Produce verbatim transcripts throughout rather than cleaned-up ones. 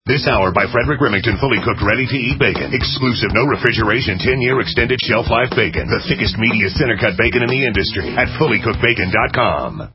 This hour by Frederick Remington, fully cooked, ready-to-eat bacon. Exclusive, no refrigeration, ten-year extended shelf life bacon. The thickest, meatiest, center-cut bacon in the industry at fully cooked bacon dot com.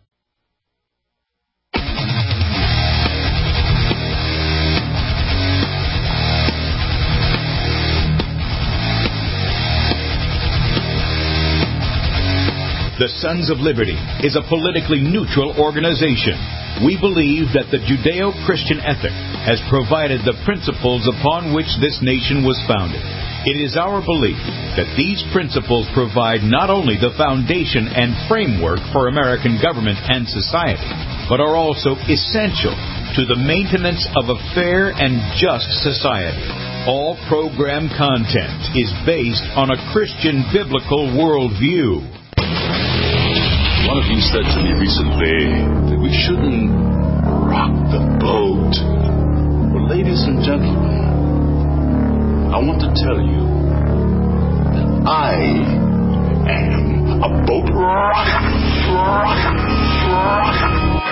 The Sons of Liberty is a politically neutral organization. We believe that the Judeo-Christian ethic has provided the principles upon which this nation was founded. It is our belief that these principles provide not only the foundation and framework for American government and society, but are also essential to the maintenance of a fair and just society. All program content is based on a Christian biblical worldview. One of you said to me recently that we shouldn't rock the boat. Well, ladies and gentlemen, I want to tell you that I am a boat rocker. rocker, rocker.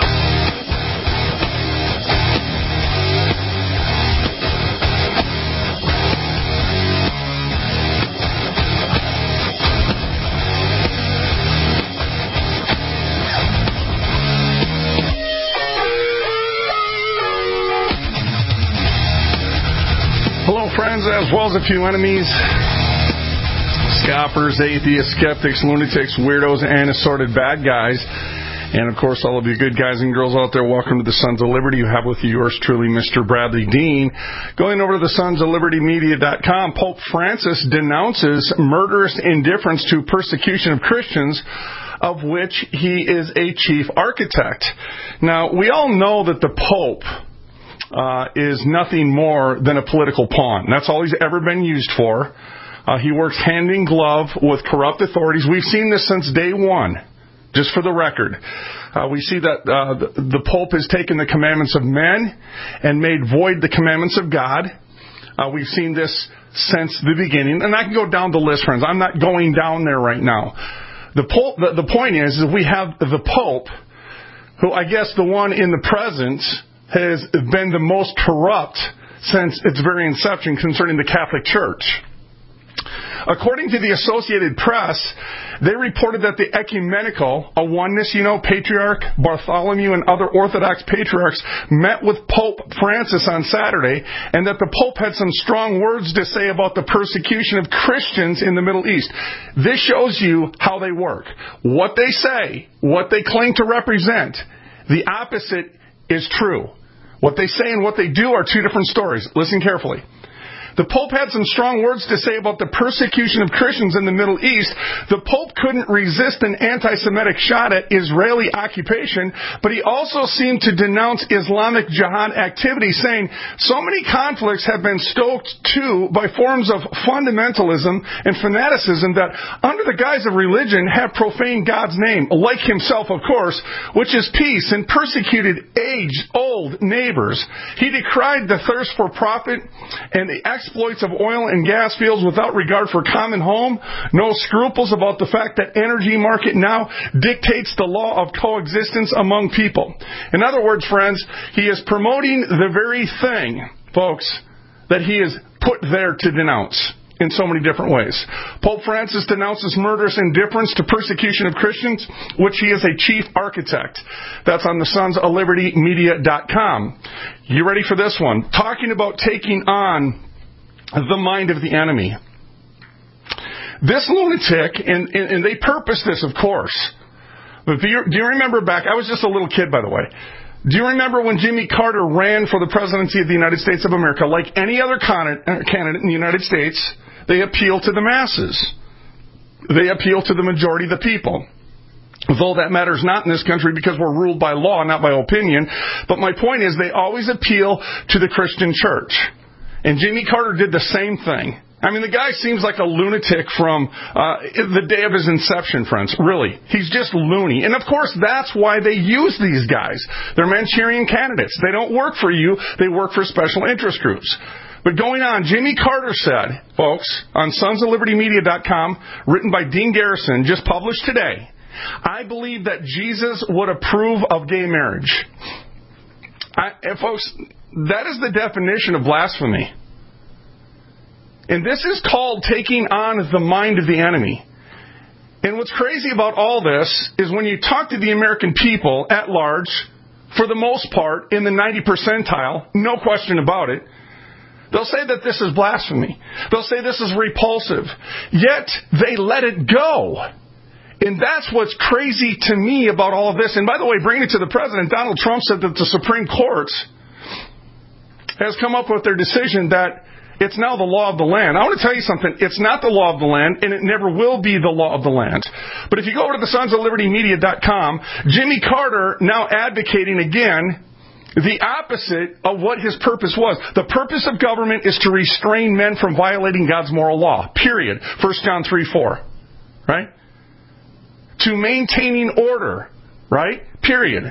Hello, friends, as well as a few enemies, scoffers, atheists, skeptics, lunatics, weirdos, and assorted bad guys. And, of course, all of you good guys and girls out there, welcome to the Sons of Liberty. You have with you yours truly, Mister Bradley Dean. Going over to the sons of liberty media dot com, Pope Francis denounces murderous indifference to persecution of Christians, of which he is a chief architect. Now, we all know that the Pope Uh, is nothing more than a political pawn. That's all he's ever been used for. Uh, he works hand in glove with corrupt authorities. We've seen this since day one, just for the record. Uh, we see that uh, the, the Pope has taken the commandments of men and made void the commandments of God. Uh, we've seen this since the beginning. And I can go down the list, friends. I'm not going down there right now. The, Pope, the, the point is, is we have the Pope, who I guess the one in the present has been the most corrupt since its very inception concerning the Catholic Church. According to the Associated Press, they reported that the ecumenical, a oneness, you know, Patriarch Bartholomew and other Orthodox patriarchs met with Pope Francis on Saturday, and that the Pope had some strong words to say about the persecution of Christians in the Middle East. This shows you how they work. What they say, what they claim to represent, the opposite is true. What they say and what they do are two different stories. Listen carefully. The Pope had some strong words to say about the persecution of Christians in the Middle East. The Pope couldn't resist an anti-Semitic shot at Israeli occupation, but he also seemed to denounce Islamic jihad activity, saying so many conflicts have been stoked too by forms of fundamentalism and fanaticism that, under the guise of religion, have profaned God's name, like himself, of course, which is peace, and persecuted aged-old neighbors. He decried the thirst for profit and the exploits of oil and gas fields without regard for common home, no scruples about the fact that energy market now dictates the law of coexistence among people. In other words, friends, he is promoting the very thing, folks, that he is put there to denounce in so many different ways. Pope Francis denounces murderous indifference to persecution of Christians, which he is a chief architect. That's on the sons of liberty media dot com. You ready for this one? Talking about taking on the mind of the enemy. This lunatic, and, and, and they purposed this, of course. But do you, do you remember back, I was just a little kid, by the way. Do you remember when Jimmy Carter ran for the presidency of the United States of America? Like any other candidate in the United States, they appeal to the masses. They appeal to the majority of the people. Though that matters not in this country because we're ruled by law, not by opinion. But my point is they always appeal to the Christian church. And Jimmy Carter did the same thing. I mean, the guy seems like a lunatic from uh, the day of his inception, friends. Really. He's just loony. And, of course, that's why they use these guys. They're Manchurian candidates. They don't work for you. They work for special interest groups. But going on, Jimmy Carter said, folks, on sons of liberty media dot com, written by Dean Garrison, just published today, I believe that Jesus would approve of gay marriage. I, and folks, that is the definition of blasphemy. And this is called taking on the mind of the enemy. And what's crazy about all this is when you talk to the American people at large, for the most part, in the ninety percentile, no question about it, they'll say that this is blasphemy. They'll say this is repulsive. Yet, they let it go. And that's what's crazy to me about all of this. And by the way, bringing it to the president, Donald Trump said that the Supreme Court has come up with their decision that it's now the law of the land. I want to tell you something. It's not the law of the land, and it never will be the law of the land. But if you go over to the sons of liberty media dot com, Jimmy Carter now advocating again the opposite of what his purpose was. The purpose of government is to restrain men from violating God's moral law. Period. First John three four. Right? To maintaining order. Right? Period.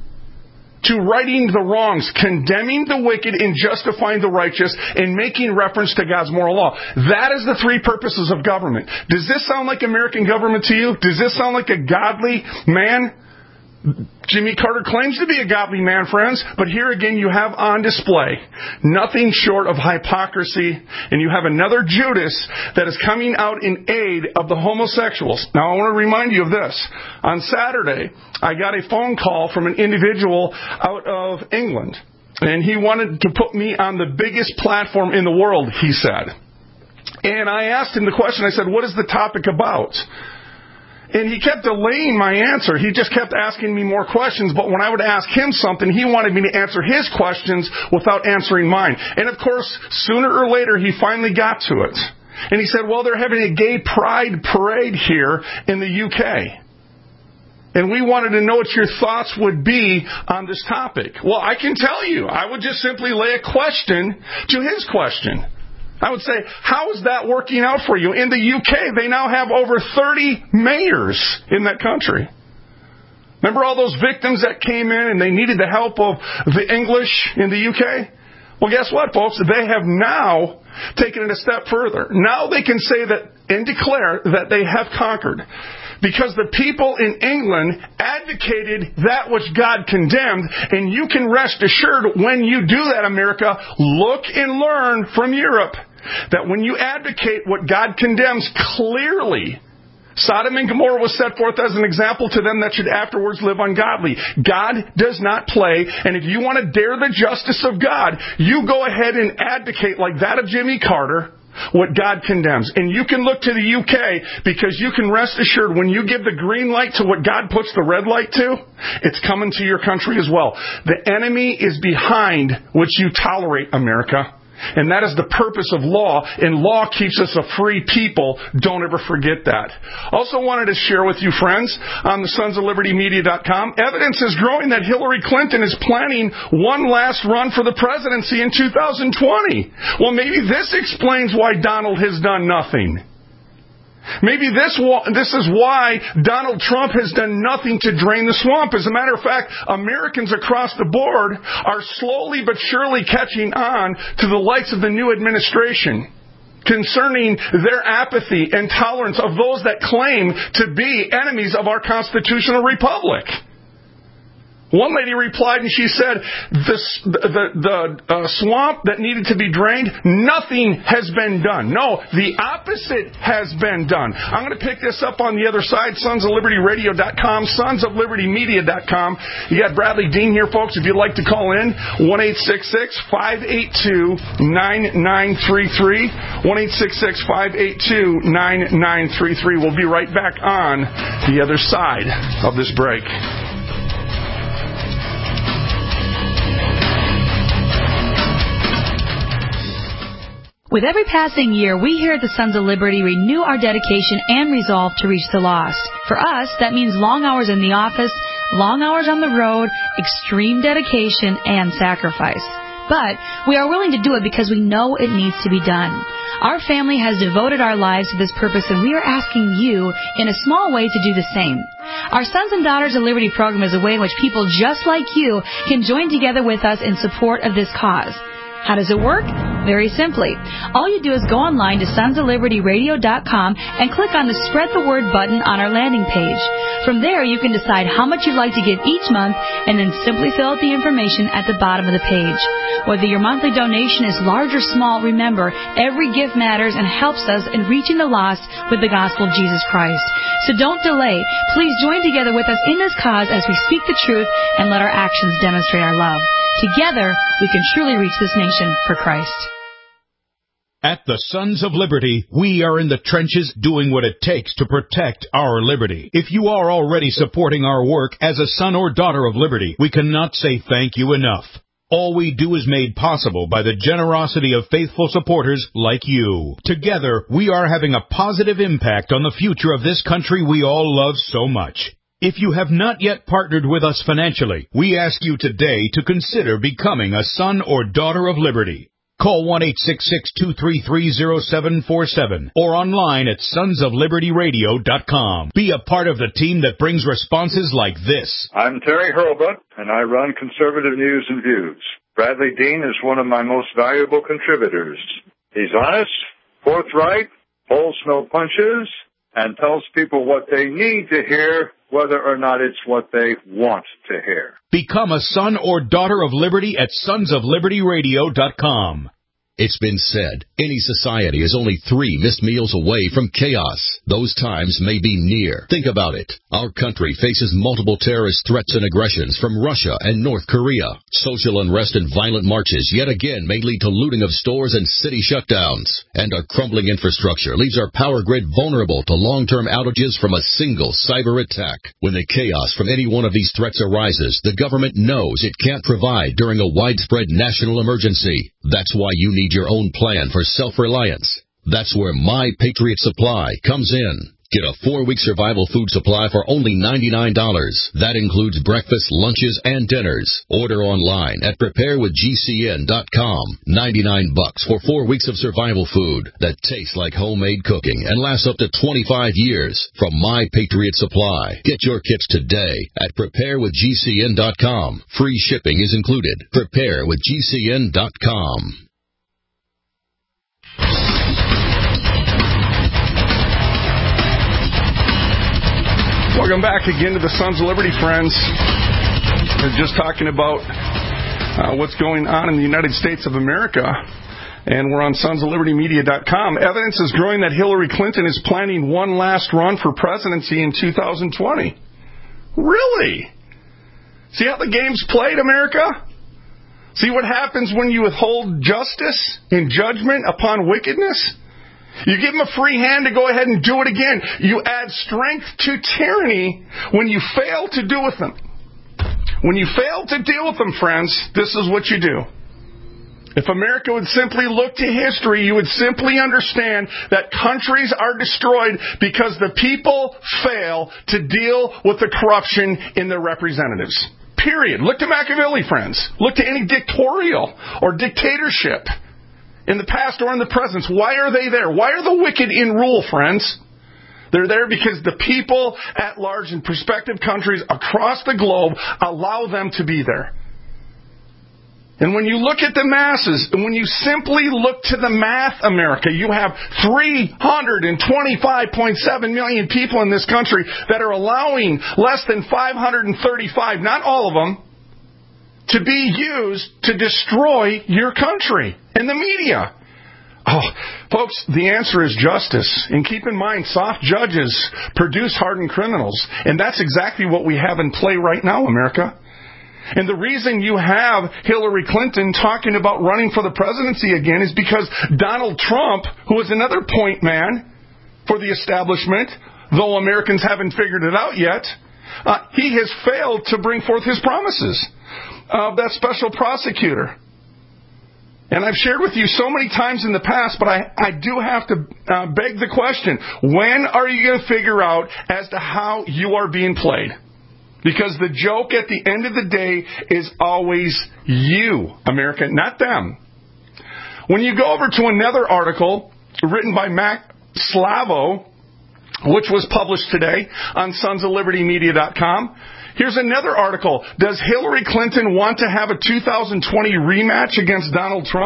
To righting the wrongs, condemning the wicked and justifying the righteous, and making reference to God's moral law. That is the three purposes of government. Does this sound like American government to you? Does this sound like a godly man? Jimmy Carter claims to be a godly man, friends, but here again you have on display nothing short of hypocrisy, and you have another Judas that is coming out in aid of the homosexuals. Now I want to remind you of this. On Saturday, I got a phone call from an individual out of England, and he wanted to put me on the biggest platform in the world, he said. And I asked him the question, I said, what is the topic about? And he kept delaying my answer. He just kept asking me more questions. But when I would ask him something, he wanted me to answer his questions without answering mine. And of course, sooner or later, he finally got to it. And he said, well, they're having a gay pride parade here in the U K. And we wanted to know what your thoughts would be on this topic. Well, I can tell you, I would just simply lay a question to his question. I would say, how is that working out for you? In the U K, they now have over thirty mayors in that country. Remember all those victims that came in and they needed the help of the English in the U K? Well, guess what, folks? They have now taken it a step further. Now they can say that and declare that they have conquered. Because the people in England advocated that which God condemned, and you can rest assured when you do that, America, look and learn from Europe that when you advocate what God condemns clearly, Sodom and Gomorrah was set forth as an example to them that should afterwards live ungodly. God does not play, and if you want to dare the justice of God, you go ahead and advocate like that of Jimmy Carter, what God condemns. And you can look to the U K because you can rest assured when you give the green light to what God puts the red light to, it's coming to your country as well. The enemy is behind what you tolerate, America. And that is the purpose of law, and law keeps us a free people. Don't ever forget that. Also wanted to share with you, friends, on the sons of liberty media dot com, evidence is growing that Hillary Clinton is planning one last run for the presidency in two thousand twenty. Well, maybe this explains why Donald has done nothing. Maybe this this is why Donald Trump has done nothing to drain the swamp. As a matter of fact, Americans across the board are slowly but surely catching on to the likes of the new administration concerning their apathy and tolerance of those that claim to be enemies of our constitutional republic. One lady replied and she said, the, the, the uh, swamp that needed to be drained, nothing has been done. No, the opposite has been done. I'm going to pick this up on the other side, sons of liberty radio dot com, sons of liberty media dot com. You got Bradley Dean here, folks. If you'd like to call in, one eight six six, five eight two, nine nine three three, one eight six six, five eight two, nine nine three three. We'll be right back on the other side of this break. With every passing year, we here at the Sons of Liberty renew our dedication and resolve to reach the lost. For us, that means long hours in the office, long hours on the road, extreme dedication, and sacrifice. But we are willing to do it because we know it needs to be done. Our family has devoted our lives to this purpose, and we are asking you, in a small way, to do the same. Our Sons and Daughters of Liberty program is a way in which people just like you can join together with us in support of this cause. How does it work? Very simply. All you do is go online to sons of liberty radio dot com and click on the Spread the Word button on our landing page. From there, you can decide how much you'd like to give each month and then simply fill out the information at the bottom of the page. Whether your monthly donation is large or small, remember, every gift matters and helps us in reaching the lost with the gospel of Jesus Christ. So don't delay. Please join together with us in this cause as we speak the truth and let our actions demonstrate our love. Together, we can truly reach this nation for Christ. At the Sons of Liberty, we are in the trenches doing what it takes to protect our liberty. If you are already supporting our work as a son or daughter of liberty, we cannot say thank you enough. All we do is made possible by the generosity of faithful supporters like you. Together, we are having a positive impact on the future of this country we all love so much. If you have not yet partnered with us financially, we ask you today to consider becoming a son or daughter of liberty. Call one eight six six, two three three, zero seven four seven or online at sons of liberty radio dot com. Be a part of the team that brings responses like this. I'm Terry Hurlbut, and I run Conservative News and Views. Bradley Dean is one of my most valuable contributors. He's honest, forthright, pulls no punches, and tells people what they need to hear, whether or not it's what they want to hear. Become a son or daughter of liberty at sons of liberty radio dot com. It's been said, any society is only three missed meals away from chaos. Those times may be near. Think about it. Our country faces multiple terrorist threats and aggressions from Russia and North Korea. Social unrest and violent marches yet again may lead to looting of stores and city shutdowns. And our crumbling infrastructure leaves our power grid vulnerable to long-term outages from a single cyber attack. When the chaos from any one of these threats arises, the government knows it can't provide during a widespread national emergency. That's why you need your own plan for self-reliance. That's where My Patriot Supply comes in. Get a four-week survival food supply for only ninety-nine dollars. That includes breakfast, lunches, and dinners. Order online at prepare with G C N dot com. ninety-nine bucks for four weeks of survival food that tastes like homemade cooking and lasts up to twenty-five years from My Patriot Supply. Get your kits today at prepare with G C N dot com. Free shipping is included. prepare with G C N dot com. Welcome back again to the Sons of Liberty, friends. We're just talking about uh, what's going on in the United States of America, and we're on sons of liberty media dot com. Evidence is growing that Hillary Clinton is planning one last run for presidency in two thousand twenty. Really? See how the game's played, America? See what happens when you withhold justice and judgment upon wickedness? You give them a free hand to go ahead and do it again. You add strength to tyranny when you fail to do with them. When you fail to deal with them, friends, this is what you do. If America would simply look to history, you would simply understand that countries are destroyed because the people fail to deal with the corruption in their representatives. Period. Look to Machiavelli, friends. Look to any dictatorial or dictatorship in the past or in the present. Why are they there? Why are the wicked in rule, friends? They're there because the people at large in prospective countries across the globe allow them to be there. And when you look at the masses, and when you simply look to the math, America, you have three hundred twenty-five point seven million people in this country that are allowing less than five hundred thirty-five, not all of them, to be used to destroy your country and the media. Oh, folks, the answer is justice. And keep in mind, soft judges produce hardened criminals. And that's exactly what we have in play right now, America. And the reason you have Hillary Clinton talking about running for the presidency again is because Donald Trump, who is another point man for the establishment, though Americans haven't figured it out yet, uh, he has failed to bring forth his promises of that special prosecutor. And I've shared with you so many times in the past, but I, I do have to uh, beg the question, when are you going to figure out as to how you are being played? Because the joke at the end of the day is always you, America, not them. When you go over to another article written by Mac Slavo, which was published today on sons of liberty media dot com, here's another article. Does Hillary Clinton want to have a two thousand twenty rematch against Donald Trump?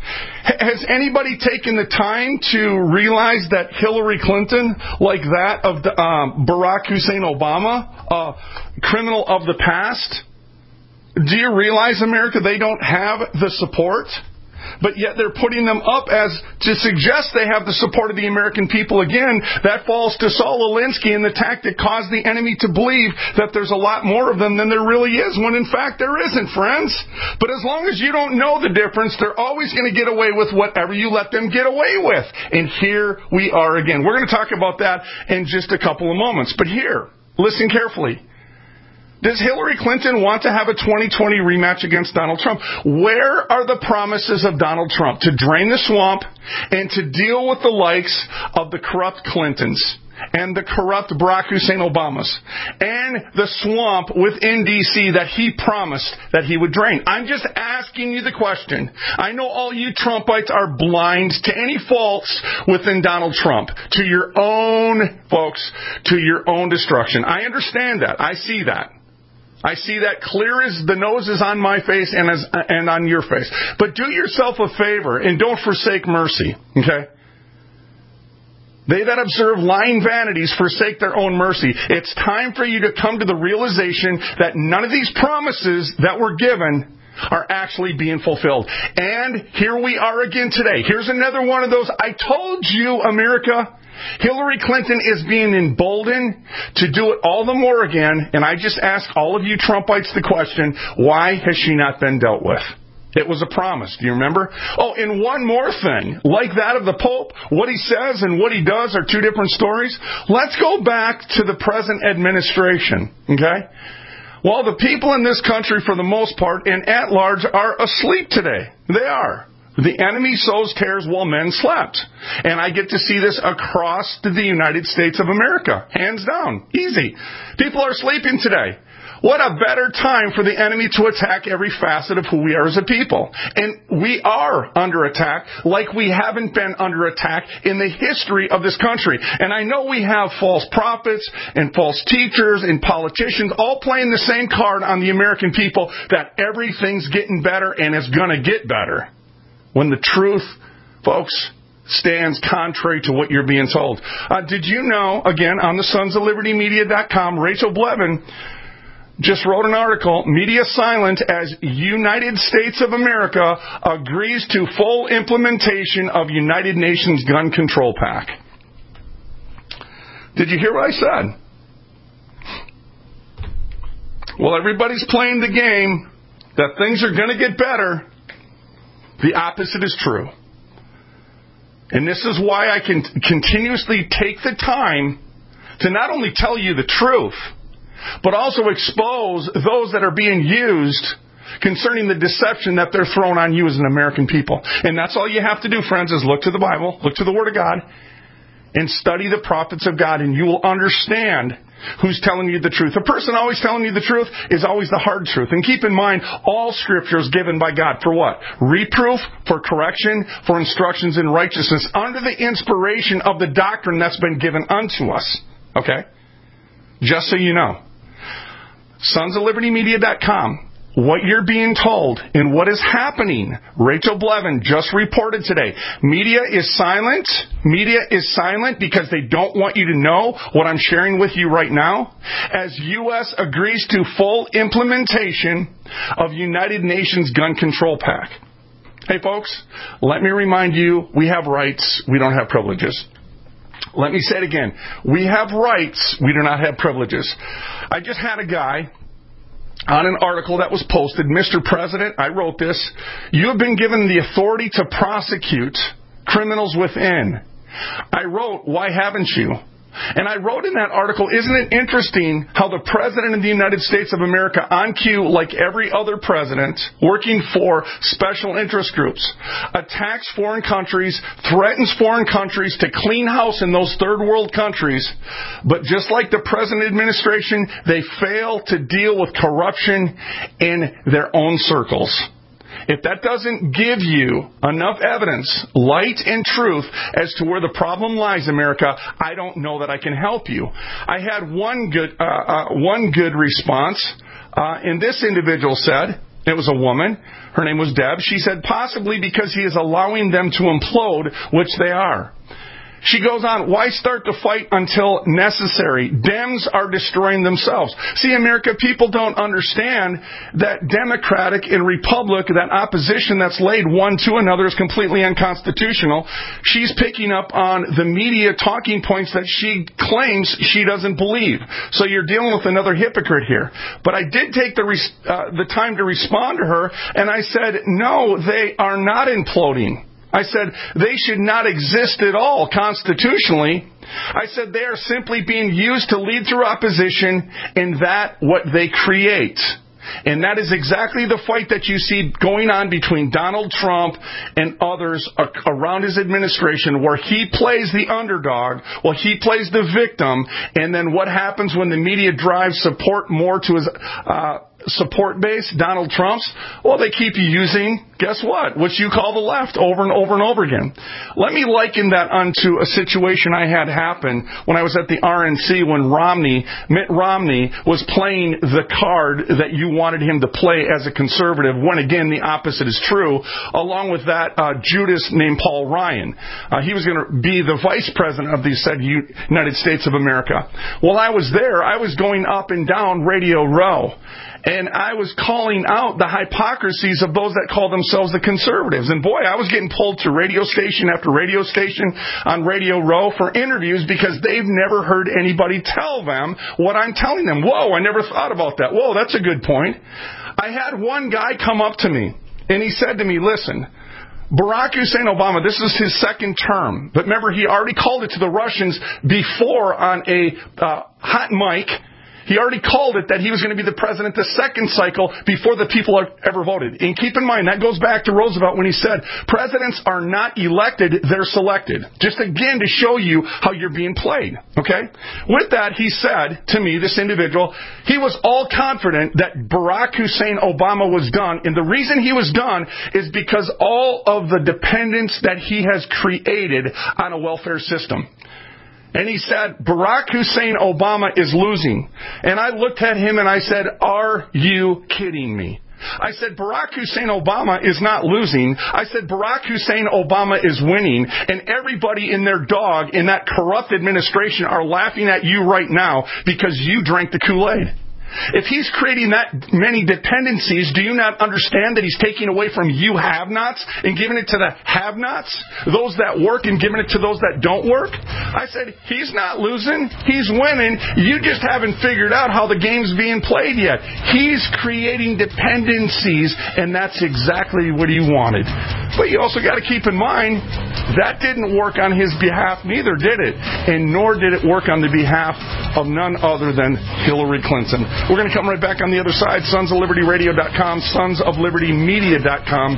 Has anybody taken the time to realize that Hillary Clinton, like that of the, um, Barack Hussein Obama, a criminal of the past, do you realize, America, they don't have the support? But yet they're putting them up as to suggest they have the support of the American people again. That falls to Saul Alinsky and the tactic caused the enemy to believe that there's a lot more of them than there really is, when in fact there isn't, friends. But as long as you don't know the difference, they're always going to get away with whatever you let them get away with. And here we are again. We're going to talk about that in just a couple of moments. But here, listen carefully. Does Hillary Clinton want to have a twenty twenty rematch against Donald Trump? Where are the promises of Donald Trump to drain the swamp and to deal with the likes of the corrupt Clintons and the corrupt Barack Hussein Obamas and the swamp within D C that he promised that he would drain? I'm just asking you the question. I know all you Trumpites are blind to any faults within Donald Trump, to your own, folks, to your own destruction. I understand that. I see that. I see that clear as the nose is on my face and as and on your face. But do yourself a favor and don't forsake mercy, okay? They that observe lying vanities forsake their own mercy. It's time for you to come to the realization that none of these promises that were given are actually being fulfilled. And here we are again today. Here's another one of those. I told you, America. Hillary Clinton is being emboldened to do it all the more again, and I just ask all of you Trumpites the question, why has she not been dealt with? It was a promise. Do you remember? Oh, and one more thing. Like that of the Pope, what he says and what he does are two different stories. Let's go back to the present administration, okay? Well, the people in this country, for the most part, and at large, are asleep today. They are. The enemy sows tares while men slept. And I get to see this across the United States of America. Hands down. Easy. People are sleeping today. What a better time for the enemy to attack every facet of who we are as a people. And we are under attack like we haven't been under attack in the history of this country. And I know we have false prophets and false teachers and politicians all playing the same card on the American people that everything's getting better and it's going to get better. When the truth, folks, stands contrary to what you're being told. Uh, did you know, again, on the sons of liberty media dot com, Rachel Blevin just wrote an article, Media Silent as United States of America agrees to full implementation of United Nations Gun Control Pact. Did you hear what I said? Well, everybody's playing the game that things are going to get better. The opposite is true. And this is why I can continuously take the time to not only tell you the truth, but also expose those that are being used concerning the deception that they're throwing on you as an American people. And that's all you have to do, friends, is look to the Bible, look to the Word of God, and study the prophets of God, and you will understand who's telling you the truth. The person always telling you the truth is always the hard truth. And keep in mind, all Scripture is given by God for what? Reproof, for correction, for instructions in righteousness, under the inspiration of the doctrine that's been given unto us. Okay? Just so you know. sons of liberty media dot com. What you're being told and what is happening. Rachel Blevin just reported today. Media is silent. Media is silent because they don't want you to know what I'm sharing with you right now. As U S agrees to full implementation of United Nations Gun Control Pact. Hey folks, let me remind you, we have rights, we don't have privileges. Let me say it again. We have rights, we do not have privileges. I just had a guy on an article that was posted, Mister President, I wrote this, you have been given the authority to prosecute criminals within. I wrote, why haven't you? And I wrote in that article, isn't it interesting how the President of the United States of America, on cue, like every other president, working for special interest groups, attacks foreign countries, threatens foreign countries to clean house in those third world countries, but just like the present administration, they fail to deal with corruption in their own circles. If that doesn't give you enough evidence, light and truth as to where the problem lies, America, I don't know that I can help you. I had one good uh, uh, one good response, uh, and this individual said, It was a woman. Her name was Deb. She said, possibly because he is allowing them to implode, which they are. She goes on, why start the fight until necessary? Dems are destroying themselves. See, America, people don't understand that Democratic and Republic, that opposition that's laid one to another is completely unconstitutional. She's picking up on the media talking points that she claims she doesn't believe. So you're dealing with another hypocrite here. But I did take the, res- uh, the time to respond to her, and I said, no, they are not imploding. I said, they should not exist at all constitutionally. I said, they are simply being used to lead through opposition in that what they create. And that is exactly the fight that you see going on between Donald Trump and others around his administration, where he plays the underdog, well, he plays the victim, and then what happens when the media drives support more to his uh support base, Donald Trump's? Well, they keep using, guess what, what you call the left over and over and over again. Let me liken that unto a situation I had happen when I was at the R N C when Romney, Mitt Romney, was playing the card that you wanted him to play as a conservative, when again the opposite is true, along with that uh, Judas named Paul Ryan. Uh, he was going to be the vice president of the said United States of America. While I was there, I was going up and down Radio Row. And I was calling out the hypocrisies of those that call themselves the conservatives. And boy, I was getting pulled to radio station after radio station on Radio Row for interviews because they've never heard anybody tell them what I'm telling them. Whoa, I never thought about that. Whoa, that's a good point. I had one guy come up to me, and he said to me, listen, Barack Hussein Obama, this is his second term. But remember, he already called it to the Russians before on a uh, hot mic. He already called it that he was going to be the president the second cycle before the people ever voted. And keep in mind, that goes back to Roosevelt when he said, presidents are not elected, they're selected. Just again to show you how you're being played. Okay? With that, he said to me, this individual, he was all confident that Barack Hussein Obama was done. And the reason he was done is because all of the dependence that he has created on a welfare system. And he said, Barack Hussein Obama is losing. And I looked at him and I said, are you kidding me? I said, Barack Hussein Obama is not losing. I said, Barack Hussein Obama is winning. And everybody in their dog in that corrupt administration are laughing at you right now because you drank the Kool-Aid. If he's creating that many dependencies, do you not understand that he's taking away from you have-nots and giving it to the have-nots, those that work, and giving it to those that don't work? I said, he's not losing, he's winning. You just haven't figured out how the game's being played yet. He's creating dependencies, and that's exactly what he wanted. But you also got to keep in mind, that didn't work on his behalf neither, did it? And nor did it work on the behalf of none other than Hillary Clinton. We're going to come right back on the other side. sons of liberty radio dot com, sons of liberty media dot com.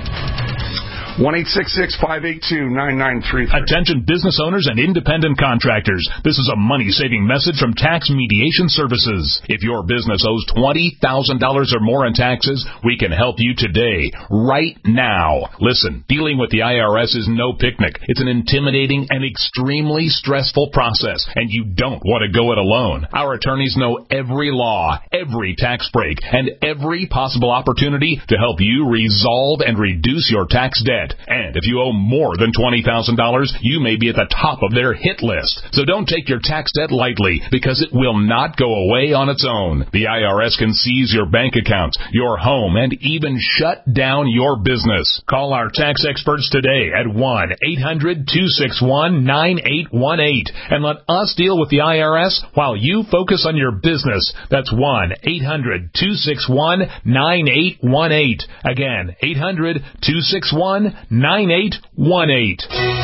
one eight six six, five eight two, nine nine three three. Attention business owners and independent contractors. This is a money-saving message from Tax Mediation Services. If your business owes twenty thousand dollars or more in taxes, we can help you today, right now. Listen, dealing with the I R S is no picnic. It's an intimidating and extremely stressful process, and you don't want to go it alone. Our attorneys know every law, every tax break, and every possible opportunity to help you resolve and reduce your tax debt. And if you owe more than twenty thousand dollars, you may be at the top of their hit list. So don't take your tax debt lightly, because it will not go away on its own. The I R S can seize your bank accounts, your home, and even shut down your business. Call our tax experts today at one eight hundred, two six one, nine eight one eight and let us deal with the I R S while you focus on your business. That's one eight hundred, two six one, nine eight one eight. Again, eight hundred, two six one, nine eight one eight.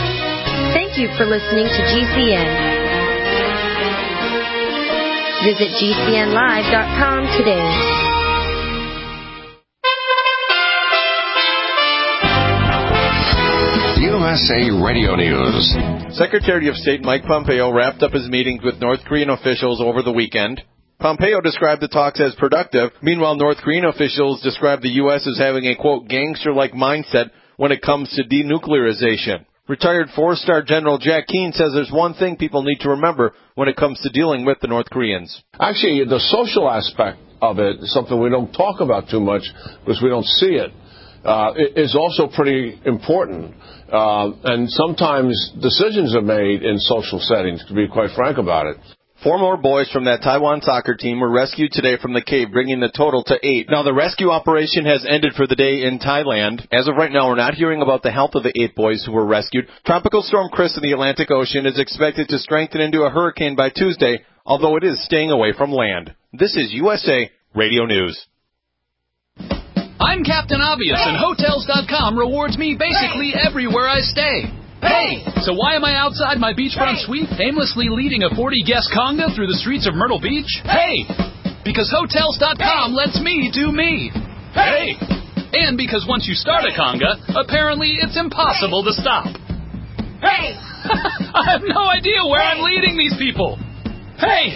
Thank you for listening to G C N. Visit G C N live dot com today. U S A Radio News. Secretary of State Mike Pompeo wrapped up his meetings with North Korean officials over the weekend. Pompeo described the talks as productive. Meanwhile, North Korean officials described the U S as having a, quote, gangster-like mindset when it comes to denuclearization. Retired four-star General Jack Keane says there's one thing people need to remember when it comes to dealing with the North Koreans. Actually, the social aspect of it, something we don't talk about too much because we don't see it, uh, is also pretty important. Uh, and sometimes decisions are made in social settings, to be quite frank about it. Four more boys from that Taiwan soccer team were rescued today from the cave, bringing the total to eight. Now, the rescue operation has ended for the day in Thailand. As of right now, we're not hearing about the health of the eight boys who were rescued. Tropical Storm Chris in the Atlantic Ocean is expected to strengthen into a hurricane by Tuesday, although it is staying away from land. This is U S A Radio News. I'm Captain Obvious, and Hotels dot com rewards me basically everywhere I stay. Hey! So why am I outside my beachfront suite aimlessly leading a forty-guest conga through the streets of Myrtle Beach? Hey! Because Hotels dot com lets me do me. Hey! And because once you start a conga, apparently it's impossible to stop. Hey! I have no idea where I'm leading these people. Hey!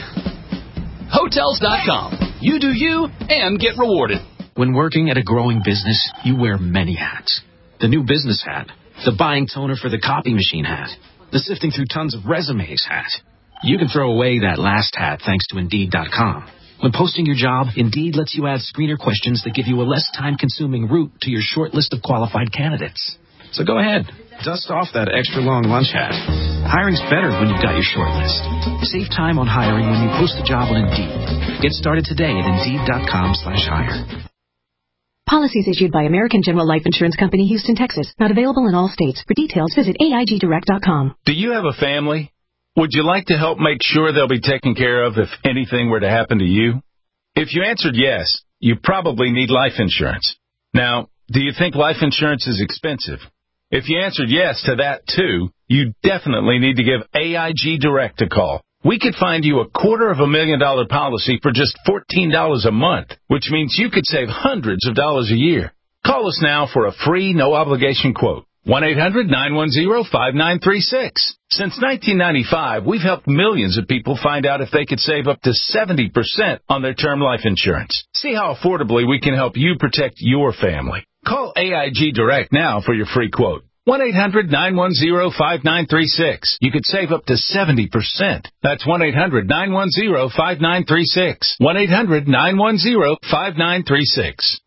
Hotels dot com. You do you and get rewarded. When working at a growing business, you wear many hats. The new business hat. The buying toner for the copy machine hat. The sifting through tons of resumes hat. You can throw away that last hat thanks to Indeed dot com. When posting your job, Indeed lets you add screener questions that give you a less time-consuming route to your short list of qualified candidates. So go ahead. Dust off that extra long lunch hat. Hiring's better when you've got your short list. Save time on hiring when you post a job on Indeed. Get started today at Indeed dot com slash hire. Policies issued by American General Life Insurance Company, Houston, Texas. Not available in all states. For details, visit A I G direct dot com. Do you have a family? Would you like to help make sure they'll be taken care of if anything were to happen to you? If you answered yes, you probably need life insurance. Now, do you think life insurance is expensive? If you answered yes to that, too, you definitely need to give A I G Direct a call. We could find you a quarter of a million dollar policy for just fourteen dollars a month, which means you could save hundreds of dollars a year. Call us now for a free, no-obligation quote. one eight hundred nine one zero five nine three six. Since nineteen ninety-five, we've helped millions of people find out if they could save up to seventy percent on their term life insurance. See how affordably we can help you protect your family. Call A I G Direct now for your free quote. one eight hundred nine one zero five nine three six. You could save up to seventy percent. That's one eight hundred nine one zero five nine three six. one eight hundred nine one zero five nine three six.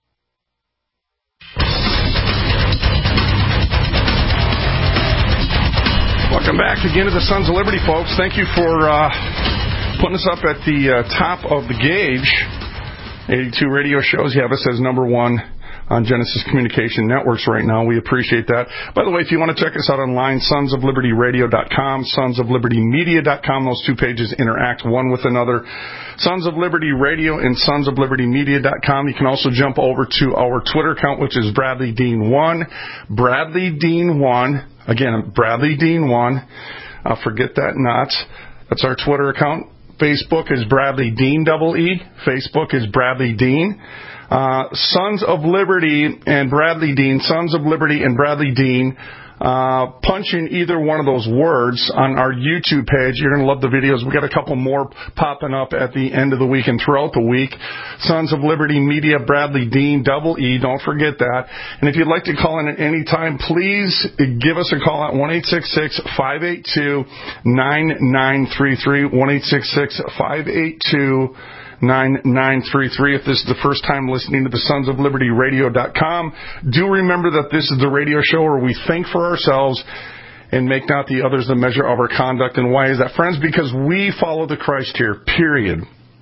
Welcome back again to the Sons of Liberty, folks. Thank you for uh, putting us up at the uh, top of the gauge. eighty-two radio shows. You have us as number one on Genesis Communication Networks right now. We appreciate that. By the way, if you want to check us out online, sons of liberty radio dot com, sons of liberty media dot com. Those two pages interact one with another. Sons of Liberty Radio and sons of liberty media dot com. You can also jump over to our Twitter account, which is Bradley Dean one. Bradley Dean one. Again, Bradley Dean one. Uh, forget that not. That's our Twitter account. Facebook is Bradley Dean, double E. Facebook is Bradley Dean. Uh, Sons of Liberty and Bradley Dean, Sons of Liberty and Bradley Dean, uh, punch in either one of those words on our YouTube page. You're going to love the videos. We got a couple more popping up at the end of the week and throughout the week. Sons of Liberty Media, Bradley Dean, double E, don't forget that. And if you'd like to call in at any time, please give us a call at one eight six six, five eight two, nine nine three three, one eight six six, five eight two, nine nine three three. If this is the first time listening to the sons of liberty radio dot com, do remember that this is the radio show where we think for ourselves and make not the others the measure of our conduct. And why is that, friends? Because we follow the Christ here, period.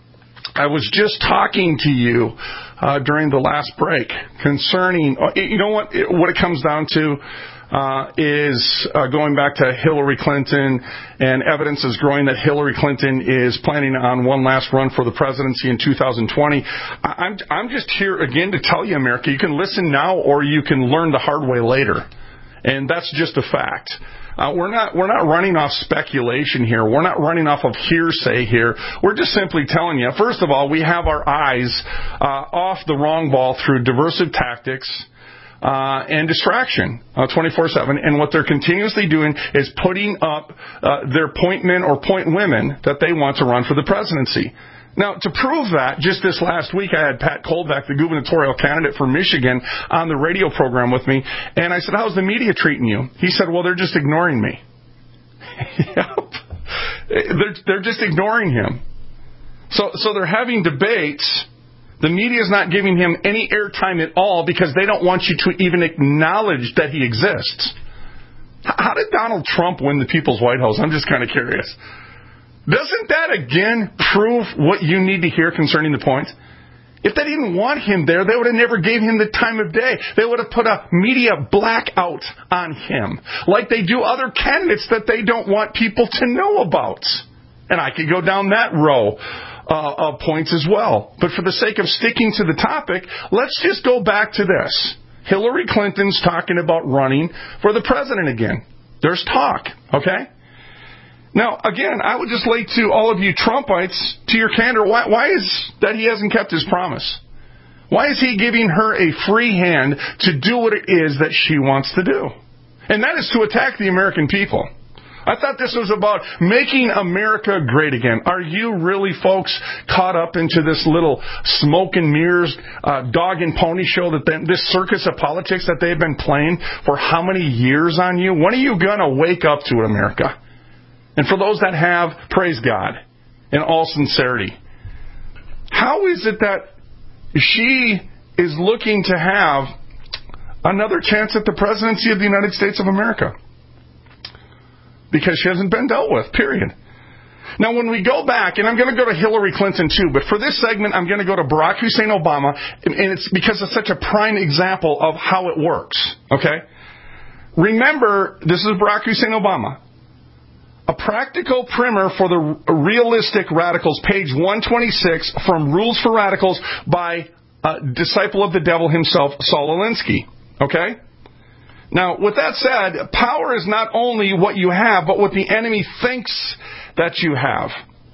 I was just talking to you uh, during the last break concerning, uh, you know what, it, what it comes down to uh, is uh, going back to Hillary Clinton, and evidence is growing that Hillary Clinton is planning on one last run for the presidency in two thousand twenty. I'm, I'm just here again to tell you, America, you can listen now or you can learn the hard way later. And that's just a fact. Uh, we're not we're not running off speculation here. We're not running off of hearsay here. We're just simply telling you, first of all, we have our eyes uh, off the wrong ball through diversive tactics uh, and distraction uh, twenty-four seven. And what they're continuously doing is putting up uh, their point men or point women that they want to run for the presidency. Now, to prove that, just this last week, I had Pat Kolbeck, the gubernatorial candidate for Michigan, on the radio program with me, and I said, how's the media treating you? He said, well, they're just ignoring me. Yep. They're, they're just ignoring him. So, so they're having debates. The media is not giving him any airtime at all because they don't want you to even acknowledge that he exists. How did Donald Trump win the People's White House? I'm just kind of curious. Doesn't that again prove what you need to hear concerning the point? If they didn't want him there, they would have never gave him the time of day. They would have put a media blackout on him, like they do other candidates that they don't want people to know about. And I could go down that row uh, of points as well. But for the sake of sticking to the topic, let's just go back to this. Hillary Clinton's talking about running for the president again. There's talk, okay? Now, again, I would just lay to all of you Trumpites, to your candor, why, why is that he hasn't kept his promise? Why is he giving her a free hand to do what it is that she wants to do? And that is to attack the American people. I thought this was about making America great again. Are you really, folks, caught up into this little smoke and mirrors, uh, dog and pony show, that they, this circus of politics that they've been playing for how many years on you? When are you going to wake up to it, America? And for those that have, praise God in all sincerity. How is it that she is looking to have another chance at the presidency of the United States of America? Because she hasn't been dealt with, period. Now, when we go back, and I'm going to go to Hillary Clinton too, but for this segment, I'm going to go to Barack Hussein Obama, and it's because it's such a prime example of how it works, okay? Remember, this is Barack Hussein Obama. A practical primer for the realistic radicals, page one twenty-six, from Rules for Radicals by a disciple of the devil himself, Saul Alinsky, okay? Now, with that said, power is not only what you have, but what the enemy thinks that you have.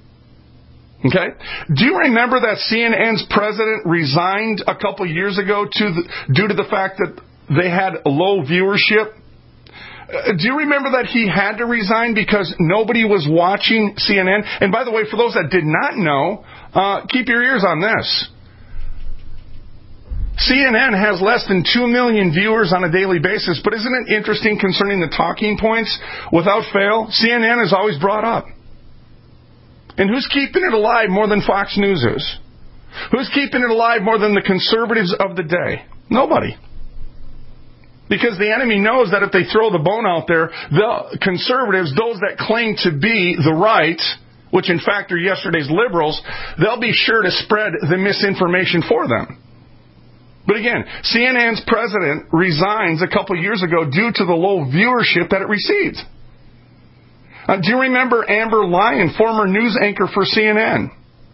Okay? Do you remember that C N N's president resigned a couple years ago to the, due to the fact that they had low viewership? Uh, do you remember that he had to resign because nobody was watching C N N? And by the way, for those that did not know, uh, keep your ears on this. C N N has less than two million viewers on a daily basis, but isn't it interesting concerning the talking points? Without fail, C N N is always brought up. And who's keeping it alive more than Fox News is? Who's keeping it alive more than the conservatives of the day? Nobody. Because the enemy knows that if they throw the bone out there, the conservatives, those that claim to be the right, which in fact are yesterday's liberals, they'll be sure to spread the misinformation for them. But again, C N N's president resigns a couple years ago due to the low viewership that it received. Uh, do you remember Amber Lyon, former news anchor for C N N?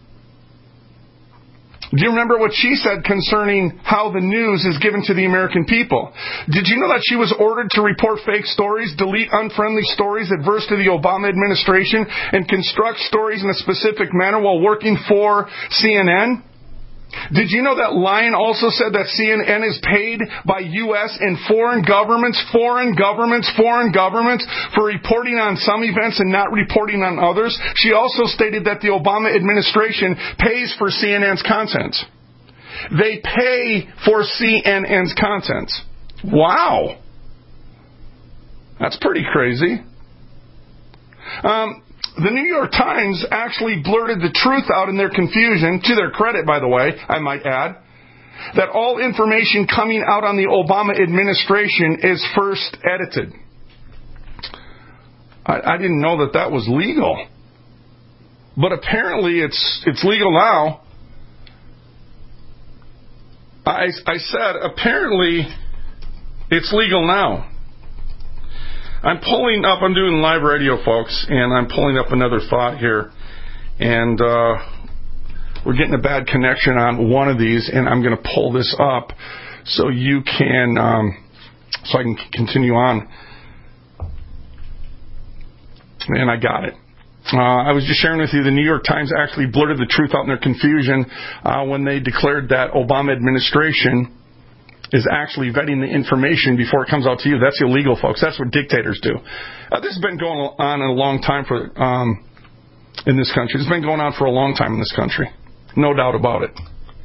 Do you remember what she said concerning how the news is given to the American people? Did you know that she was ordered to report fake stories, delete unfriendly stories adverse to the Obama administration, and construct stories in a specific manner while working for C N N? Did you know that Lyon also said that C N N is paid by U S and foreign governments, foreign governments, foreign governments for reporting on some events and not reporting on others? She also stated that the Obama administration pays for C N N's content. They pay for C N N's content. Wow. That's pretty crazy. Um... The New York Times actually blurted the truth out in their confusion, to their credit, by the way, I might add, that all information coming out on the Obama administration is first edited. I, I didn't know that that was legal. But apparently it's it's legal now. I, I said, apparently it's legal now. I'm pulling up, I'm doing live radio, folks, and I'm pulling up another thought here. And uh, we're getting a bad connection on one of these, and I'm going to pull this up so you can, um, so I can continue on. And I got it. Uh, I was just sharing with you, the New York Times actually blurted the truth out in their confusion uh, when they declared that Obama administration is actually vetting the information before it comes out to you. That's illegal, folks. That's what dictators do. Uh, this has been going on a long time for um, in this country. It's been going on for a long time in this country. No doubt about it.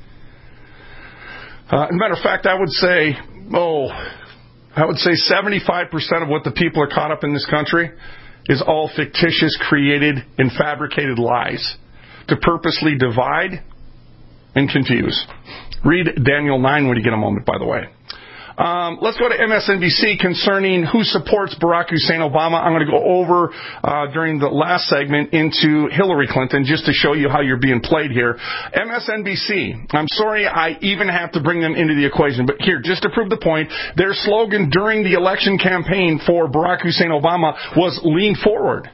Uh, as a matter of fact, I would say, oh, I would say seventy-five percent of what the people are caught up in this country is all fictitious, created, and fabricated lies. to purposely divide and confuse. Read Daniel nine when you get a moment, by the way. Um, let's go to M S N B C concerning who supports Barack Hussein Obama. I'm going to go over uh, during the last segment into Hillary Clinton just to show you how you're being played here. M S N B C, I'm sorry I even have to bring them into the equation, but here, just to prove the point, their slogan during the election campaign for Barack Hussein Obama was lean forward,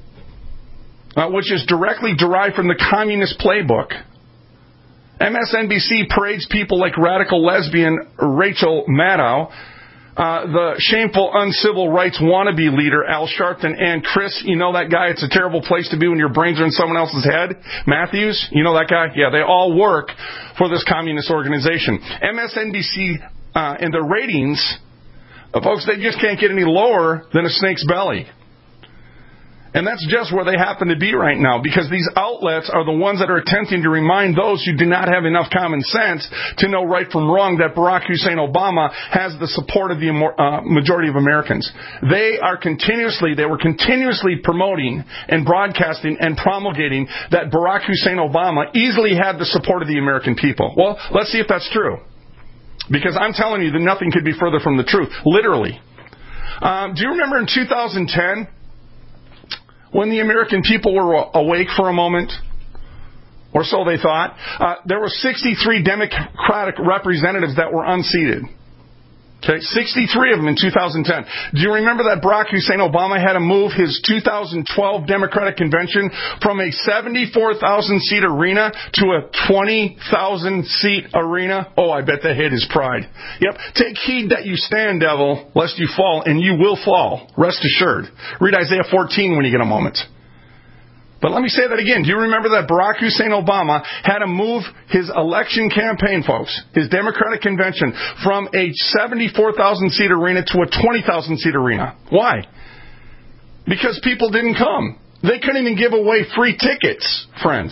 uh, which is directly derived from the communist playbook. M S N B C parades people like radical lesbian Rachel Maddow, uh, the shameful uncivil rights wannabe leader Al Sharpton, and Chris, you know that guy, it's a terrible place to be when your brains are in someone else's head, Matthews, you know that guy? Yeah, they all work for this communist organization. M S N B C uh, and the ratings, uh, folks, they just can't get any lower than a snake's belly. And that's just where they happen to be right now, because these outlets are the ones that are attempting to remind those who do not have enough common sense to know right from wrong that Barack Hussein Obama has the support of the uh, majority of Americans. They are continuously, they were continuously promoting and broadcasting and promulgating that Barack Hussein Obama easily had the support of the American people. Well, let's see if that's true. Because I'm telling you that nothing could be further from the truth, literally. Um, do you remember in two thousand ten... when the American people were awake for a moment, or so they thought, uh, there were sixty-three Democratic representatives that were unseated. Okay, sixty-three of them in two thousand ten. Do you remember that Barack Hussein Obama had to move his two thousand twelve Democratic convention from a seventy-four thousand seat arena to a twenty thousand seat arena? Oh, I bet that hit his pride. Yep. Take heed that you stand, devil, lest you fall, and you will fall. Rest assured. Read Isaiah fourteen when you get a moment. But let me say that again. Do you remember that Barack Hussein Obama had to move his election campaign, folks, his Democratic convention, from a seventy-four thousand seat arena to a twenty thousand seat arena? Why? Because people didn't come. They couldn't even give away free tickets, friends.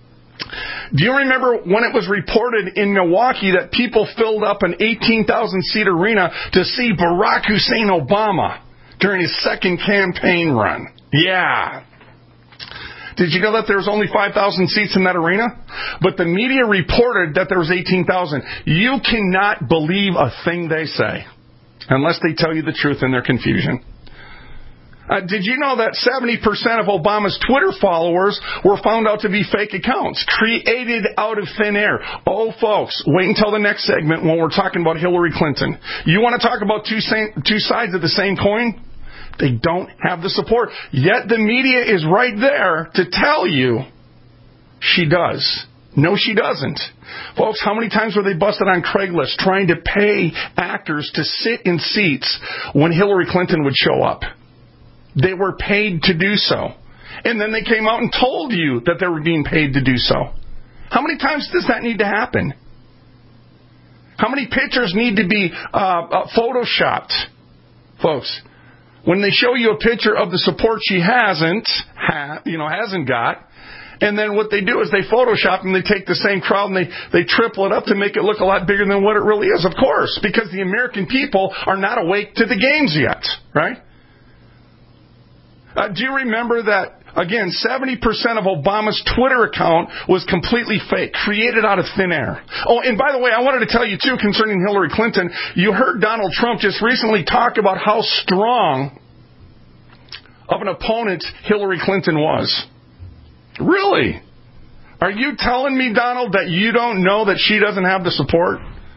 Do you remember when it was reported in Milwaukee that people filled up an eighteen thousand seat arena to see Barack Hussein Obama during his second campaign run? Yeah. Did you know that there was only five thousand seats in that arena? But the media reported that there was eighteen thousand. You cannot believe a thing they say unless they tell you the truth in their confusion. Uh, did you know that seventy percent of Obama's Twitter followers were found out to be fake accounts, created out of thin air? Oh, folks, wait until the next segment when we're talking about Hillary Clinton. You want to talk about two, same, two sides of the same coin? They don't have the support. Yet the media is right there to tell you she does. No, she doesn't. Folks, how many times were they busted on Craigslist trying to pay actors to sit in seats when Hillary Clinton would show up? They were paid to do so. And then they came out and told you that they were being paid to do so. How many times does that need to happen? How many pictures need to be uh, uh, photoshopped? Folks, when they show you a picture of the support she hasn't, ha, you know, hasn't got, and then what they do is they Photoshop and they take the same crowd and they, they triple it up to make it look a lot bigger than what it really is, of course, because the American people are not awake to the games yet, right? Uh, do you remember that, again, seventy percent of Obama's Twitter account was completely fake, created out of thin air? Oh, and by the way, I wanted to tell you, too, concerning Hillary Clinton, you heard Donald Trump just recently talk about how strong of an opponent Hillary Clinton was. Really? Are you telling me, Donald, that you don't know that she doesn't have the support?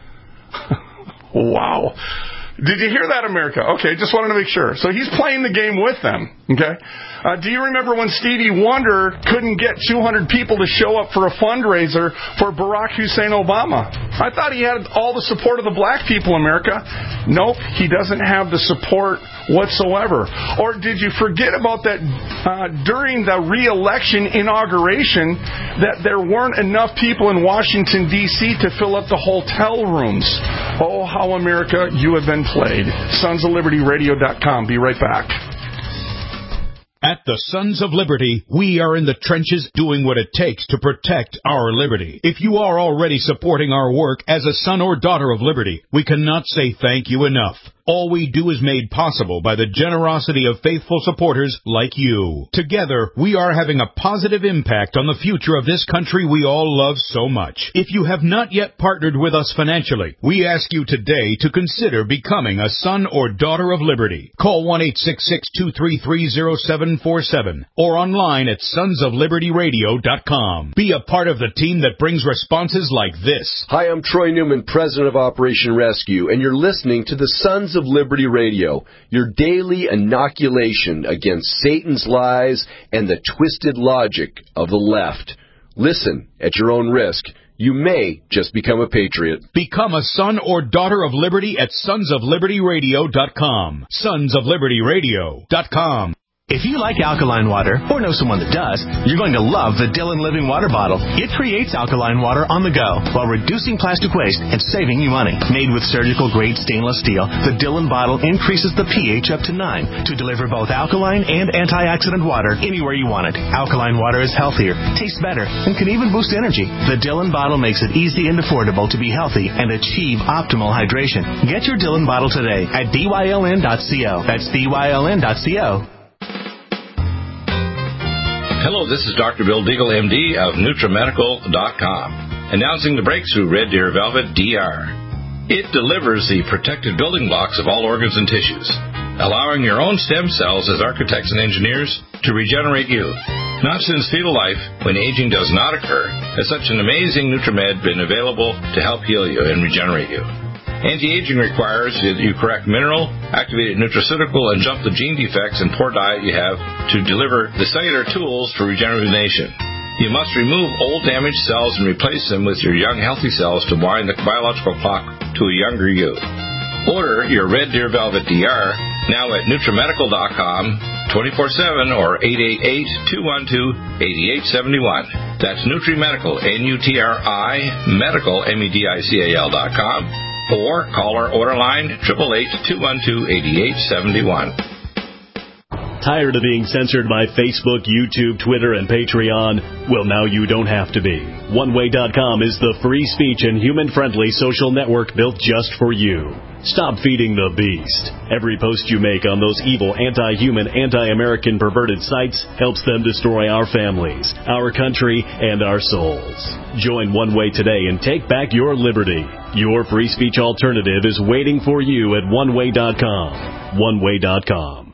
Wow. Did you hear that, America? Okay, just wanted to make sure. So he's playing the game with them, okay? Uh, do you remember when Stevie Wonder couldn't get two hundred people to show up for a fundraiser for Barack Hussein Obama? I thought he had all the support of the black people, America. Nope, he doesn't have the support whatsoever. Or did you forget about that uh, during the re-election inauguration that there weren't enough people in Washington, D C to fill up the hotel rooms? Oh, how, America, you have been played. Sons of Liberty Radio dot com. Be right back. At the Sons of Liberty, we are in the trenches doing what it takes to protect our liberty. If you are already supporting our work as a son or daughter of liberty, we cannot say thank you enough. All we do is made possible by the generosity of faithful supporters like you. Together, we are having a positive impact on the future of this country we all love so much. If you have not yet partnered with us financially, we ask you today to consider becoming a son or daughter of liberty. Call one eight six six, two three three, zero seven four seven or online at sons of liberty radio dot com. Be a part of the team that brings responses like this. Hi, I'm Troy Newman, president of Operation Rescue, and you're listening to the Sons of Liberty Radio, your daily inoculation against Satan's lies and the twisted logic of the left. Listen at your own risk. You may just become a patriot. Become a son or daughter of liberty at sons of liberty radio dot com. sons of liberty radio dot com. If you like alkaline water, or know someone that does, you're going to love the Dillon Living Water Bottle. It creates alkaline water on the go while reducing plastic waste and saving you money. Made with surgical-grade stainless steel, the Dillon bottle increases the pH up to nine to deliver both alkaline and antioxidant water anywhere you want it. Alkaline water is healthier, tastes better, and can even boost energy. The Dillon bottle makes it easy and affordable to be healthy and achieve optimal hydration. Get your Dillon bottle today at B Y L N dot co. That's B Y L N dot co. Hello, this is Doctor Bill Deagle, M D of NutriMedical dot com, announcing the breakthrough Red Deer Velvet D R. It delivers the protected building blocks of all organs and tissues, allowing your own stem cells as architects and engineers to regenerate you. Not since fetal life, when aging does not occur, has such an amazing NutriMed been available to help heal you and regenerate you. Anti-aging requires that you correct mineral, activated nutraceutical, and jump the gene defects and poor diet you have to deliver the cellular tools for regeneration. You must remove old damaged cells and replace them with your young healthy cells to wind the biological clock to a younger you. Order your Red Deer Velvet D R now at NutriMedical dot com, twenty-four seven or eight eight eight, two one two, eight eight seven one. That's NutriMedical, N U T R I, medical, M E D I C A L dot com. Or call our order line, eight eight eight, two one two, eight eight seven one. Tired of being censored by Facebook, YouTube, Twitter, and Patreon? Well, now you don't have to be. one way dot com is the free speech and human-friendly social network built just for you. Stop feeding the beast. Every post you make on those evil, anti-human, anti-American perverted sites helps them destroy our families, our country, and our souls. Join One Way today and take back your liberty. Your free speech alternative is waiting for you at one way dot com. one way dot com.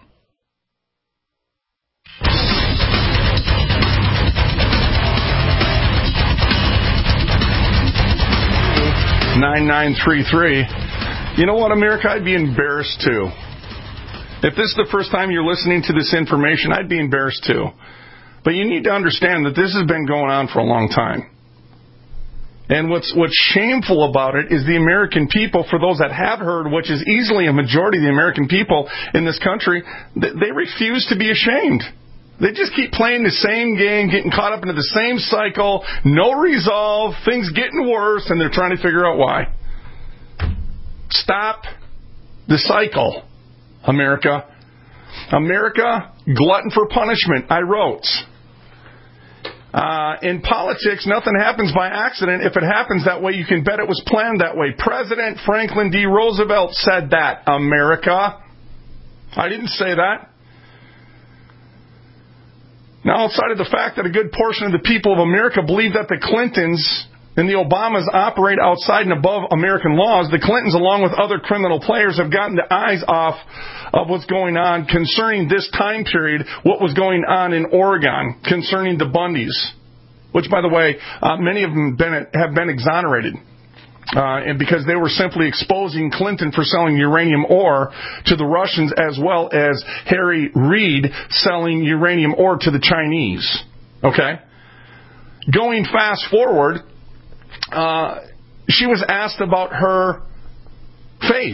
nine nine three three. You know what, America? I'd be embarrassed too. If this is the first time you're listening to this information, I'd be embarrassed too. But you need to understand that this has been going on for a long time. And what's what's shameful about it is the American people, for those that have heard, which is easily a majority of the American people in this country, they refuse to be ashamed. They just keep playing the same game, getting caught up into the same cycle, no resolve, things getting worse, and they're trying to figure out why. Stop the cycle, America. America, glutton for punishment, I wrote. Uh, in politics, nothing happens by accident. If it happens that way, you can bet it was planned that way. President Franklin D. Roosevelt said that, America. I didn't say that. Now, outside of the fact that a good portion of the people of America believe that the Clintons and the Obamas operate outside and above American laws, the Clintons, along with other criminal players, have gotten the eyes off of what's going on concerning this time period, what was going on in Oregon concerning the Bundys, which, by the way, uh, many of them been, have been exonerated. Uh, and because they were simply exposing Clinton for selling uranium ore to the Russians, as well as Harry Reid selling uranium ore to the Chinese. Okay? Going fast forward, uh, she was asked about her faith.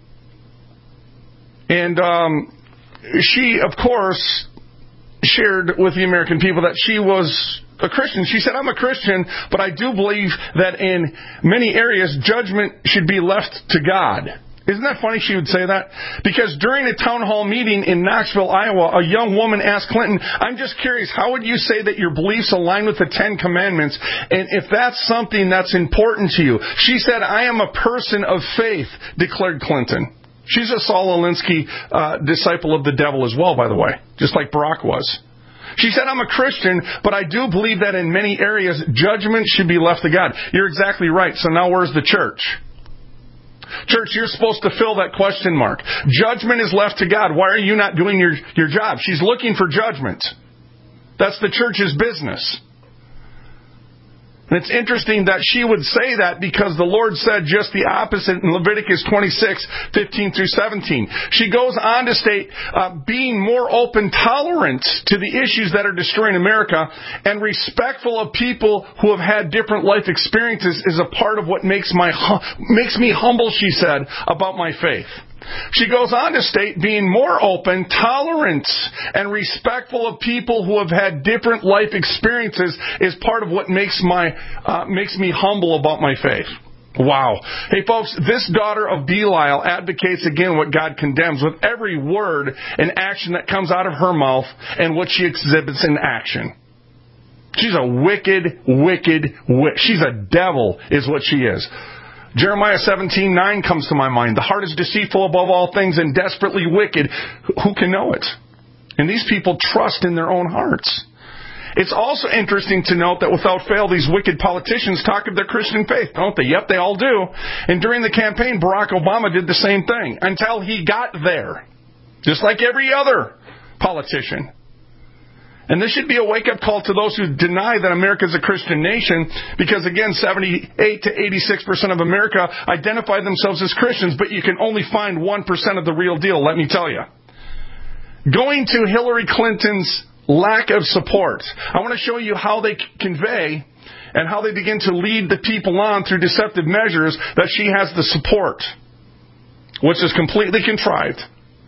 And um, she, of course, shared with the American people that she was a Christian. She said, I'm a Christian, but I do believe that in many areas, judgment should be left to God. Isn't that funny she would say that? Because during a town hall meeting in Knoxville, Iowa, a young woman asked Clinton, I'm just curious, how would you say that your beliefs align with the Ten Commandments? And if that's something that's important to you. She said, I am a person of faith, declared Clinton. She's a Saul Alinsky uh, disciple of the devil as well, by the way, just like Barack was. She said, I'm a Christian, but I do believe that in many areas, judgment should be left to God. You're exactly right. So now where's the church? Church, you're supposed to fill that question mark. Judgment is left to God. Why are you not doing your, your job? She's looking for judgment. That's the church's business. And it's interesting that she would say that because the Lord said just the opposite in Leviticus twenty-six, fifteen through seventeen. She goes on to state, uh, being more open, tolerant to the issues that are destroying America, and respectful of people who have had different life experiences is a part of what makes my makes me humble, she said, about my faith. She goes on to state, being more open, tolerant, and respectful of people who have had different life experiences is part of what makes my uh, makes me humble about my faith. Wow. Hey, folks, this daughter of Belial advocates again what God condemns with every word and action that comes out of her mouth and what she exhibits in action. She's a wicked, wicked, wicked. She's a devil is what she is. Jeremiah seventeen nine comes to my mind. The heart is deceitful above all things and desperately wicked. Who can know it? And these people trust in their own hearts. It's also interesting to note that without fail, these wicked politicians talk of their Christian faith, don't they? Yep, they all do. And during the campaign, Barack Obama did the same thing until he got there. Just like every other politician. And this should be a wake-up call to those who deny that America is a Christian nation, because, again, seventy-eight to eighty-six percent of America identify themselves as Christians, but you can only find one percent of the real deal, let me tell you. Going to Hillary Clinton's lack of support, I want to show you how they convey and how they begin to lead the people on through deceptive measures that she has the support, which is completely contrived.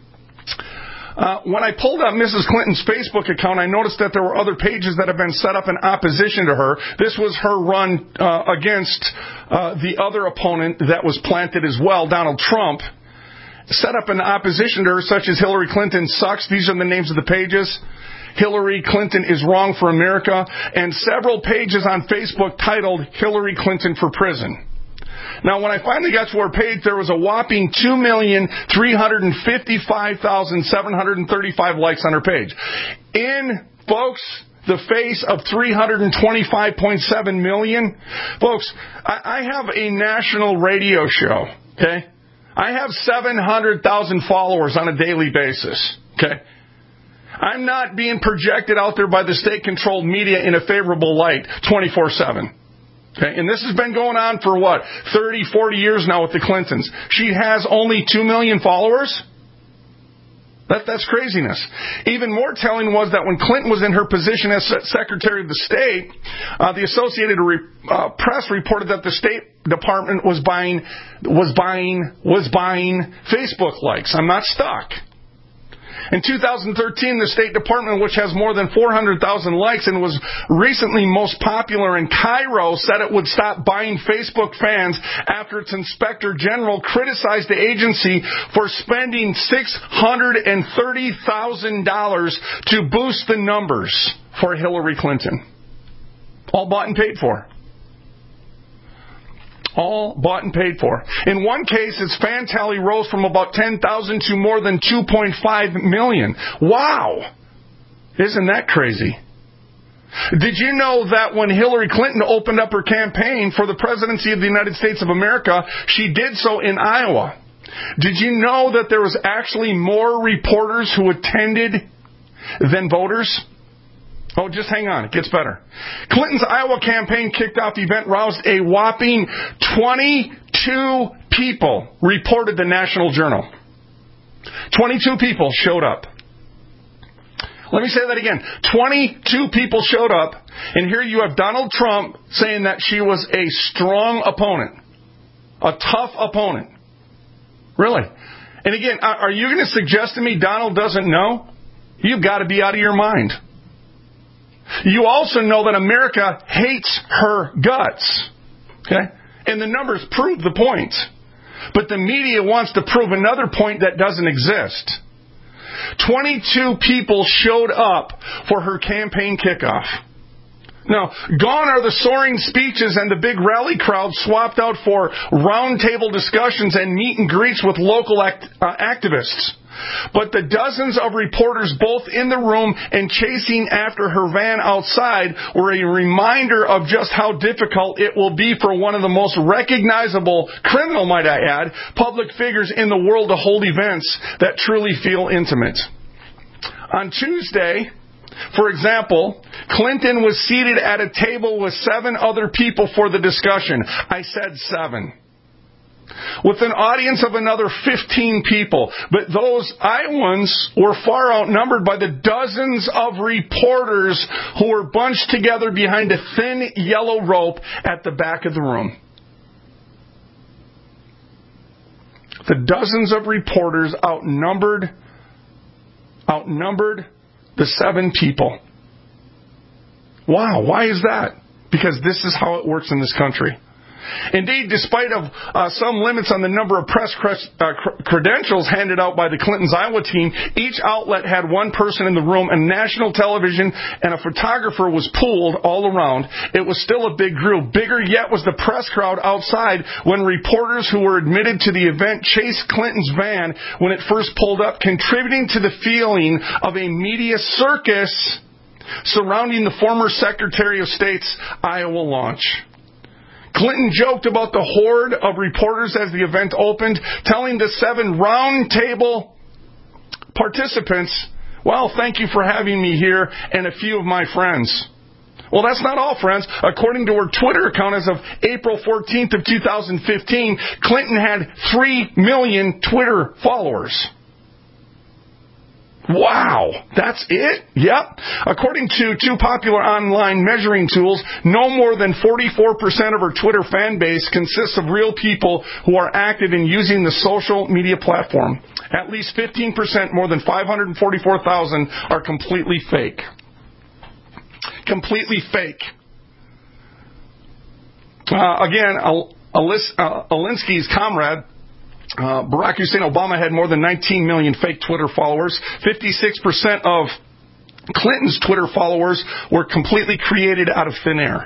Uh, when I pulled up Missus Clinton's Facebook account, I noticed that there were other pages that have been set up in opposition to her. This was her run uh, against uh, the other opponent that was planted as well, Donald Trump. Set up in opposition to her, such as Hillary Clinton sucks. These are the names of the pages. Hillary Clinton is wrong for America. And several pages on Facebook titled Hillary Clinton for Prison. Now, when I finally got to her page, there was a whopping two million three hundred fifty-five thousand seven hundred thirty-five likes on her page. In, folks, the face of three hundred twenty-five point seven million. Folks, I, I have a national radio show, okay? I have seven hundred thousand followers on a daily basis, okay? I'm not being projected out there by the state-controlled media in a favorable light twenty-four seven. Okay, and this has been going on for, what, thirty, forty years now with the Clintons. She has only two million followers? That, that's craziness. Even more telling was that when Clinton was in her position as Secretary of the State, uh, the Associated Re- uh, Press reported that the State Department was buying, was buying, was buying Facebook likes. I'm not stuck. In two thousand thirteen, the State Department, which has more than four hundred thousand likes and was recently most popular in Cairo, said it would stop buying Facebook fans after its Inspector General criticized the agency for spending six hundred thirty thousand dollars to boost the numbers for Hillary Clinton. All bought and paid for. All bought and paid for. In one case, its fan tally rose from about ten thousand to more than two point five million. Wow! Isn't that crazy? Did you know that when Hillary Clinton opened up her campaign for the presidency of the United States of America, she did so in Iowa? Did you know that there was actually more reporters who attended than voters? Oh, just hang on. It gets better. Clinton's Iowa campaign kickoff event roused a whopping twenty-two people, reported the National Journal. twenty-two people showed up. Let me say that again. twenty-two people showed up, and here you have Donald Trump saying that she was a strong opponent, a tough opponent. Really? And again, are you going to suggest to me Donald doesn't know? You've got to be out of your mind. You also know that America hates her guts. Okay? And the numbers prove the point. But the media wants to prove another point that doesn't exist. twenty-two people showed up for her campaign kickoff. No, gone are the soaring speeches and the big rally crowds swapped out for roundtable discussions and meet and greets with local act, uh, activists. But the dozens of reporters both in the room and chasing after her van outside were a reminder of just how difficult it will be for one of the most recognizable, criminal might I add, public figures in the world to hold events that truly feel intimate. On Tuesday, for example, Clinton was seated at a table with seven other people for the discussion. I said seven. With an audience of another fifteen people. But those Iowans were far outnumbered by the dozens of reporters who were bunched together behind a thin yellow rope at the back of the room. The dozens of reporters outnumbered, outnumbered the seven people. Wow, why is that? Because this is how it works in this country. Indeed, despite of uh, some limits on the number of press cre- uh, cr- credentials handed out by the Clintons' Iowa team, each outlet had one person in the room, and national television and a photographer was pooled all around. It was still a big group. Bigger yet was the press crowd outside when reporters who were admitted to the event chased Clinton's van when it first pulled up, contributing to the feeling of a media circus surrounding the former Secretary of State's Iowa launch. Clinton joked about the horde of reporters as the event opened, telling the seven roundtable participants, well, thank you for having me here and a few of my friends. Well, that's not all, friends. According to her Twitter account as of April fourteenth of two thousand fifteen, Clinton had three million Twitter followers. Wow, that's it? Yep. According to two popular online measuring tools, no more than forty-four percent of her Twitter fan base consists of real people who are active in using the social media platform. At least fifteen percent, more than five hundred forty-four thousand, are completely fake. Completely fake. Uh, again, Al- Alis- uh, Alinsky's comrade, Uh, Barack Hussein Obama had more than nineteen million fake Twitter followers. fifty-six percent of Clinton's Twitter followers were completely created out of thin air.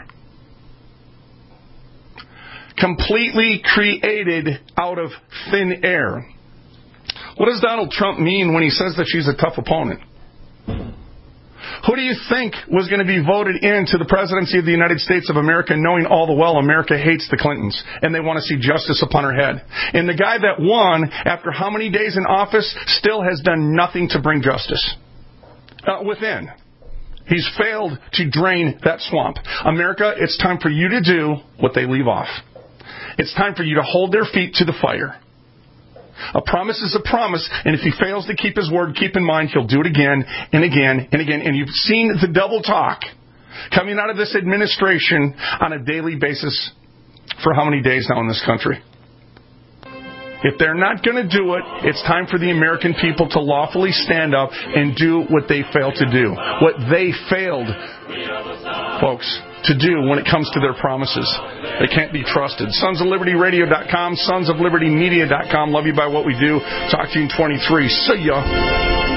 Completely created out of thin air. What does Donald Trump mean when he says that she's a tough opponent? Who do you think was going to be voted into the presidency of the United States of America, knowing all the well America hates the Clintons and they want to see justice upon her head? And the guy that won, after how many days in office, still has done nothing to bring justice uh, within. He's failed to drain that swamp. America, it's time for you to do what they leave off. It's time for you to hold their feet to the fire. A promise is a promise, and if he fails to keep his word, keep in mind he'll do it again and again and again. And you've seen the double talk coming out of this administration on a daily basis for how many days now in this country? If they're not going to do it, it's time for the American people to lawfully stand up and do what they failed to do. What they failed, folks, to do when it comes to their promises. They can't be trusted. Sons of Liberty Radio dot com, Sons of Liberty Media dot com. Love you by what we do. Talk to you in twenty-three. See ya.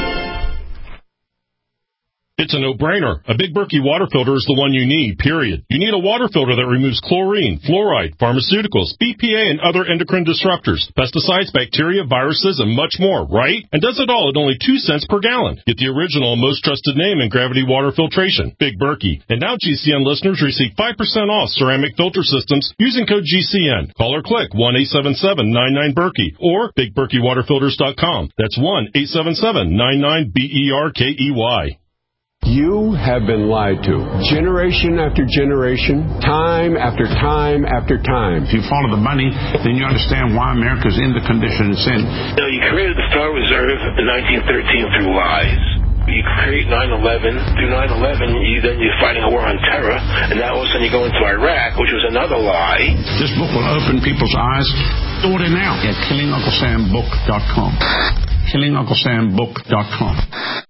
It's a no-brainer. A Big Berkey water filter is the one you need, period. You need a water filter that removes chlorine, fluoride, pharmaceuticals, B P A, and other endocrine disruptors, pesticides, bacteria, viruses, and much more, right? And does it all at only two cents per gallon. Get the original and most trusted name in gravity water filtration, Big Berkey. And now G C N listeners receive five percent off ceramic filter systems using code G C N. Call or click one eight seven seven nine nine Berkey or big berkey water filters dot com. That's one eight seven seven nine nine B E R K E Y. You have been lied to. Generation after generation, time after time after time. If you follow the money, then you understand why America's in the condition it's in. You know, you created the Star Reserve in nineteen thirteen through lies. You create nine eleven. Through nine eleven, you, then you're fighting a war on terror, and now all of a sudden you go into Iraq, which was another lie. This book will open people's eyes. Order now at killing uncle sam book dot com. killing uncle sam book dot com.